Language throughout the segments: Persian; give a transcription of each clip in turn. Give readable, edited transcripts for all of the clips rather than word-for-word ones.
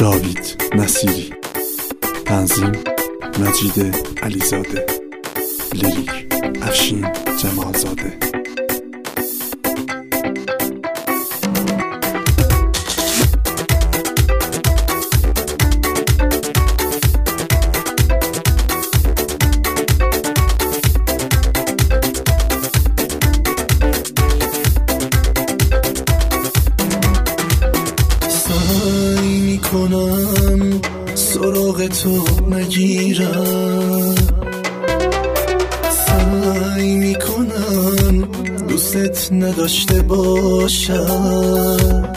جاوید نصیری، تنظیم مجید علیزاده، لیریک افشین جمالزاده. سعی میکنم سراغ تو نگیرم، سعی میکنم دوست نداشته باشم،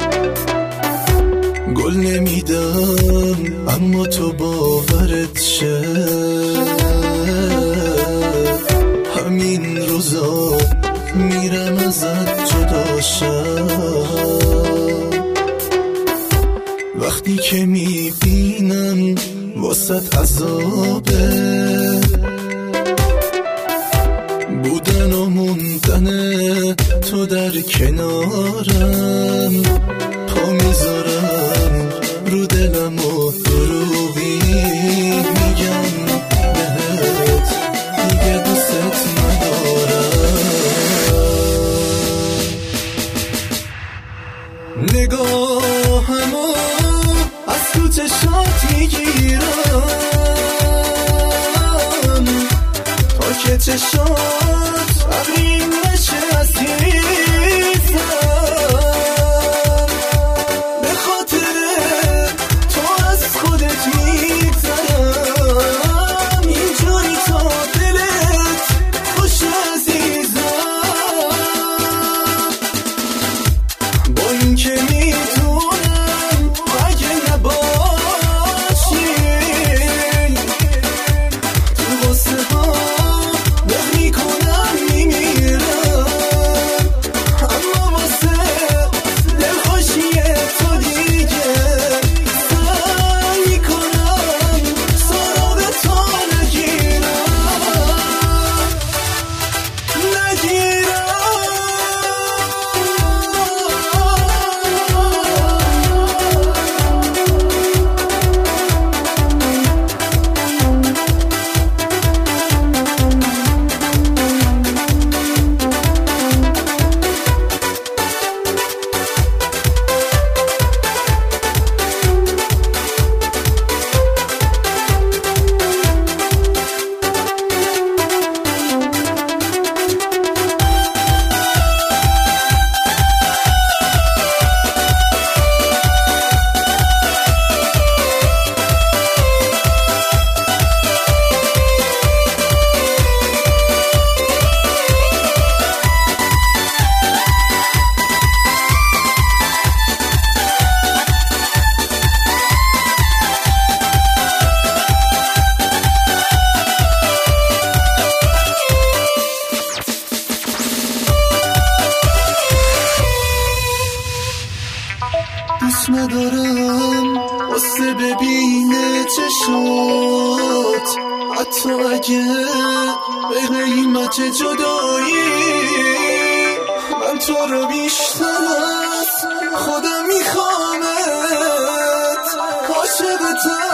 گل نمیدم اما تو باورت شه، همین روزا میرم ازت جدا شم. وقتی که میبینم واسط عذابه، بودن و موندن تو در کنارم، پا میذارم رو دلم و دروغی میگم بهت دیگه دوست ندارم. نگاهمو از تو چشات میگیرم تا که چشات ابریم نشه عزیزم، به خاطر تو از خودت میگذرم، اینجوری تا دلت خوش عزیزم، با این که میدونم اگه نباشی تو غصه ها دق میکنم میمیرم، اما واسه دلخوشی تو دیگه سعی میکنم سراغ تو دوست ندارم واسه ببینه چشات، حتی اگه به قیمت جدایی من تو رو بیشتر از خودم میخوامت، عاشقتم